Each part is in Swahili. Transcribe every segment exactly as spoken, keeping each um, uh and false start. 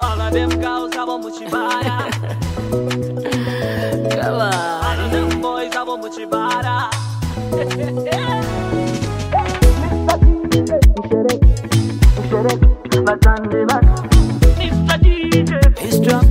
All of them girls have a muchibara. Come on. All of them boys have a muchibara. Mister D J, He's drunk.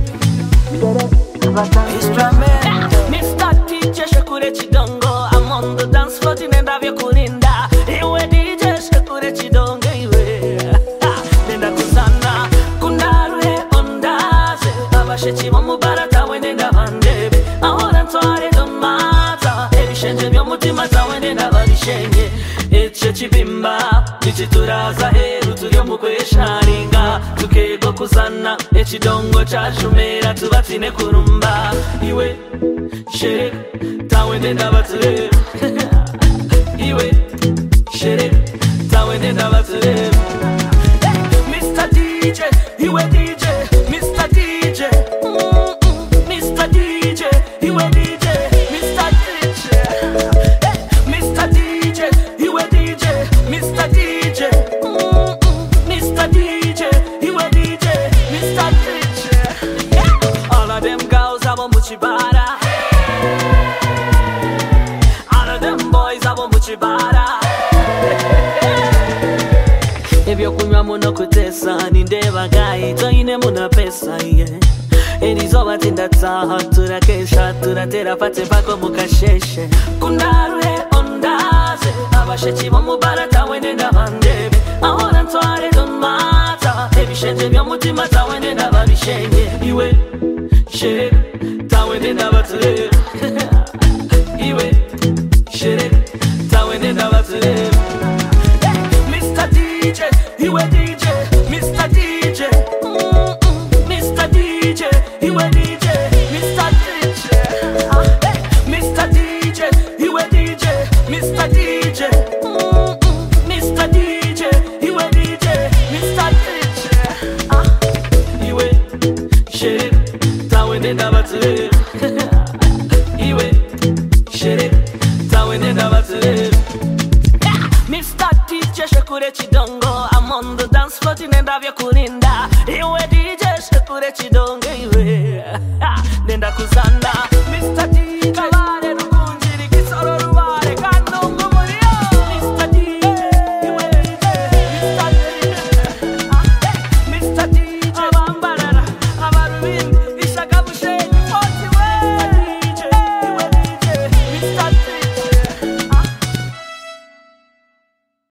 He's drunk, man. Mister D J, shakure chidongo. I'm on the dance floor, tinenda vya kulinda. Iwe D J, shakure chidongo, iwe. Nenda kuzana, kundarwe ondaze. Abashe chimo mubarata, wenenda vandebe. Ahora ntware domata. Ebishenje byo mutima zawe nenda babishenye. Eche chibimba, nichituraza heru tulio mukwesharinga. Tukego kuzana, echidongo chashumera tubatine kurumba. Iwe, shere, tawe nenda batule. Iwe, shere, tawe nenda batule. Mister D J, iwe D J, Mister D J, mm-mm. Mister D J, iwe D J, Mister D J, hey, Mister D J, iwe D J, Mister D J, mm-mm. Mister D J, iwe D J, Mister D J. All of them girls have a muchibara. All of them boys have a muchibara. Ebyo kunywa muno kutesa nindeba gayi toyine muna pesa yeah. Erizoba tindatsaha turakesha turatera pate pako mukasheshe. Kundarwe ondaze abashe chimo mubarata wenenda bandebe. Ahora ntware domata ebishenje byo mutima zawe nenda babishenye. Iwe shere tawe nenda batule. Iwe shere tawe nenda batule. Mister D J, iwe D J, Mister D J, mm-mm. Mister D J, iwe D J, Mister D J, hey, Mister D J, iwe D J, Mister D J, mm-mm. Mister D J, iwe D J, Mister D J, ah, iwe shere tawe nenda batule. Iwe shere tawe nenda batule. Mister D J, shakure chidongo. I'm on the dance floor, tinenda vya kulinda. Iwe D J, shakure chidongo, iwe. Ha, nenda kuzanda. Mister D